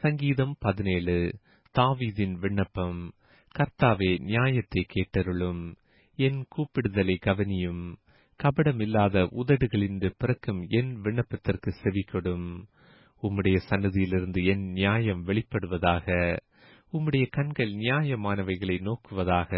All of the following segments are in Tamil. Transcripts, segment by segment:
சங்கீதம் 17. தாவீதின் விண்ணப்பம். கர்த்தாவே, நியாயத்தை கேட்டருளும். என் கூப்பிடுதலை கவனியும். கபடமில்லாத உதடுகளின்று பிறக்கும் என் விண்ணப்பத்திற்கு செவிகொடும். உம்முடைய சன்னதியிலிருந்து என் நியாயம் வெளிப்படுவதாக. உம்முடைய கண்கள் நியாயமானவைகளை நோக்குவதாக.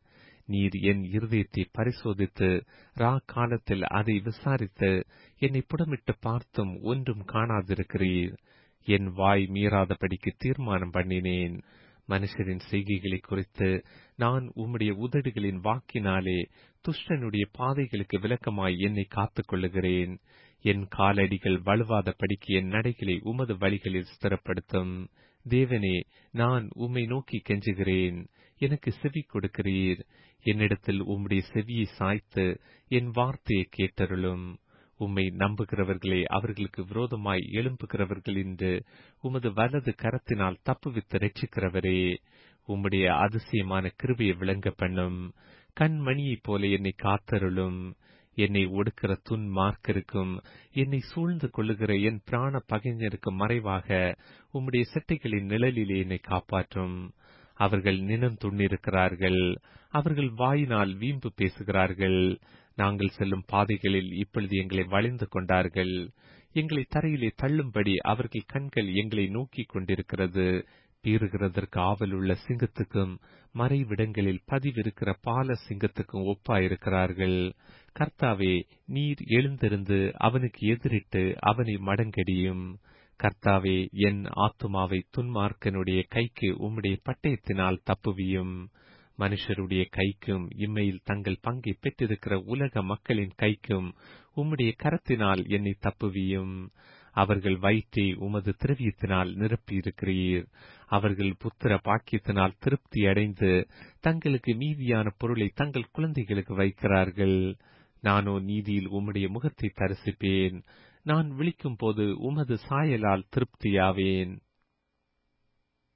நீர் என் இருதயத்தை பரிசோதித்து காலத்தில் அதை விசாரித்து என்னை புடமிட்டு பார்த்தும் ஒன்றும் காணாதிருக்கிறீர். என் வாய் மீறாதபடிக்கு தீர்மானம் பண்ணினேன். மனுஷரின் செய்கைகளை குறித்து நான் உம்முடைய உதடுகளின் வாக்கினாலே துஷ்டனுடைய பாதைகளுக்கு விலக்கமாய் என்னை காத்துக் கொள்ளுகிறேன். என் காலடிகள் வலுவாதபடிக்கு என் நடைகளை உமது வழிகளில் ஸ்திரப்படுத்தும். தேவனே, நான் உம்மை நோக்கி கெஞ்சுகிறேன். எனக்கு செவி கொடுக்கிறீர். என்னிடத்தில் உம்முடைய செவியை சாய்த்து என் வார்த்தையை கேட்டருளும். உம்மை நம்புகிறவர்களே, அவர்களுக்கு விரோதமாய் எழும்புகிறவர்கள் என்று உமது வலது கரத்தினால் தப்புவித்து ரட்சிக்கிறவரே, உம்முடைய அதிசயமான கிருபையை விளங்க பண்ணும். கண்மணியைப் போல என்னை காத்தருளும். என்னை ஒடுக்கிற துன்மார்க்கருக்கும் என்னை சூழ்ந்து கொள்ளுகிற என் பிராண பகைஞருக்கும் மறைவாக உம்முடைய செட்டைகளின் நிழலிலே என்னை காப்பாற்றும். அவர்கள் நினம் துண்ணிருக்கிறார்கள். அவர்கள் வாயினால் வீம்பு பேசுகிறார்கள். நாங்கள் செல்லும் பாதைகளில் இப்பொழுது எங்களை வளைந்து கொண்டார்கள். எங்களை தரையிலே தள்ளும்படி அவர்கள் கண்கள் எங்களை நோக்கிக் கொண்டிருக்கிறது. பீறுகிறதற்கு ஆவலுள்ள சிங்கத்துக்கும் மறைவிடங்களில் பதிவிருக்கிற பால சிங்கத்துக்கும் ஒப்பாயிருக்கிறார்கள். கர்த்தாவே, நீர் எழுந்திருந்து அவனுக்கு எதிரிட்டு அவனை மடங்கடியும். கர்த்தாவே, என் ஆத்துமாவை துன்மார்க்கனுடைய கைக்கு உம்முடைய பட்டயத்தினால் தப்புவியும். மனுஷருடைய கைக்கும் இம்மையில் தங்கள் பங்கை பெற்றிருக்கிற உலக மக்களின் கைக்கும் உம்முடைய கரத்தினால் என்னை தப்புவியும். அவர்கள் வயிற்றை உமது திரவியத்தினால் நிரப்பியிருக்கிறீர். அவர்கள் புத்திர பாக்கியத்தினால் திருப்தி அடைந்து தங்களுக்கு மீதியான பொருளை தங்கள் குழந்தைகளுக்கு வைக்கிறார்கள். நானோ நீதியில் உம்முடைய முகத்தை தரிசிப்பேன். நான் விழிக்கும் போது உமது சாயலால் திருப்தியாவேன்.